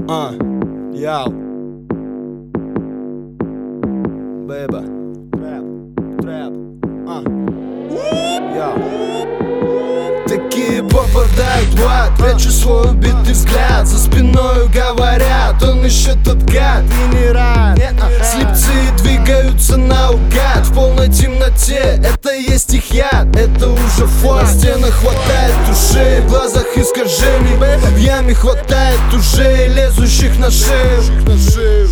Яу. Бэйба. Трэп. Яу. Такие попадают в ад, прячу свой убитый взгляд. За спиною говорят, он еще тот гад. И не рад. Слепцы двигаются наугад. В полной темноте, это есть их яд. Это уже фон. В стенах хватает ушей, в глазах искажений. В яме хватает ужей, лезущих на шею.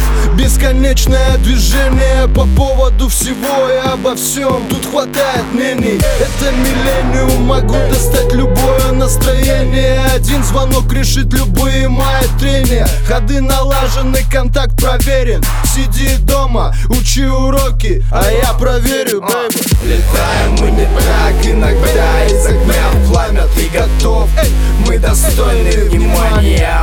Бесконечное движение по поводу всего и обо всем. Тут хватает мнений. Это миллениум, могу достать любое настроение. Один звонок решит любые мои трения. Ходы налажены, контакт проверен. Сиди дома, учи уроки, а я проверю, бэйби. Летаем мы не так иногда, из огня в пламя ты готов. Мы достойны внимания,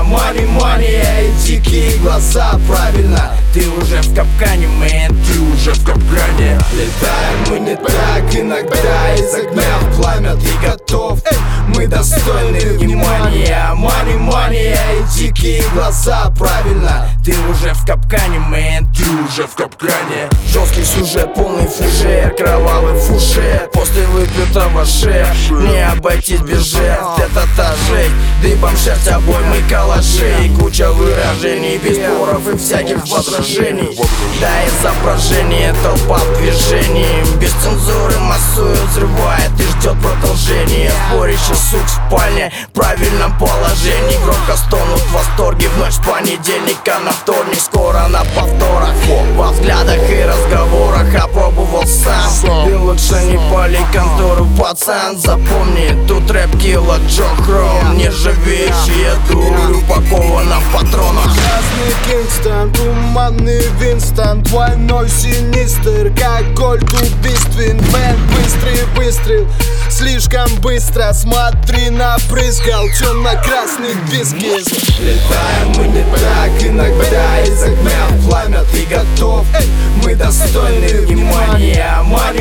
money, и дикие глаза, правильно. Ты уже в капкане, мэн, ты уже в капкане. Летаем мы не так иногда, из огня в пламя ты готов. Мы достойны внимания, money, и дикие глаза, правильно. Ты уже в капкане, мэн, ты уже в капкане. Жесткий сюжет, полный фужер, кровавый фушет. После выпитого шеф, не обойтись без жертв. Это та жесть, дыбом шерсть обоймы калашей. Куча выражений, без споров и всяких возражений. Да, изображение, толпа в движении. Без цензуры массует, взрывает и ждет продолжения. Спорище сук в спальне, в правильном положении. Громко стонут в восторге, в ночь с понедельника на вторник. Скоро на повторах, во взглядах и разговорах. Опробовал сам, и лучше не пали контору, пацан. Запомни, тут рэп килла Джо Хром. Не живейшие дуры, упаковано в патронах. Красный Кингстон, туманный Винстон. Двойной синистр, как кольт убийствен. Бэнд, быстрый выстрел, слишком быстро. Смотри, напрыскал темно-красный виски. Летаем мы не так иногда, из огня в пламя ты готов. Мы достойны внимания,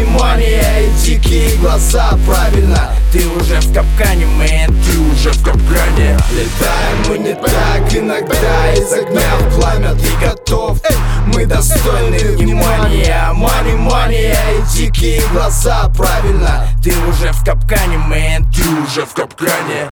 money, и дикие глаза, правильно. Ты уже в капкане, мэн, ты уже в капкане. Летаем мы не так иногда, из огня в пламя ты готов. Мы достойны внимания, money, и дикие глаза, правильно. Ты уже в капкане, мэн, ты уже в капкане.